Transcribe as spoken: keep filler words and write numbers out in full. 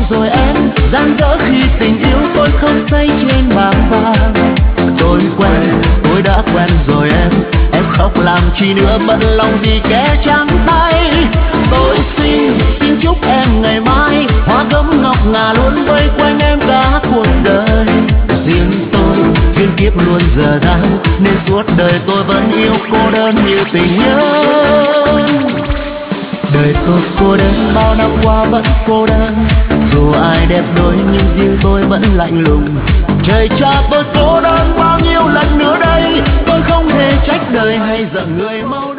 rồi em, gian dở khi tình yêu tôi không say trên bảng vàng. Tôi quen, tôi đã quen rồi em, em khóc làm chi nữa, bận lòng vì kẻ trắng tay. Tôi xin, xin chúc em ngày mai hoa gấm ngọc ngà luôn vây quanh em cả cuộc đời. Riêng tôi duyên kiếp luôn giờ đang, nên suốt đời tôi vẫn yêu cô đơn như tình nhớ. Đời tôi cô đơn, bao năm qua vẫn cô đơn, dù ai đẹp đôi nhưng riêng tôi vẫn lạnh lùng. Trời cha tôi cô đơn bao nhiêu lần nữa đây, tôi không hề trách đời hay giận người mau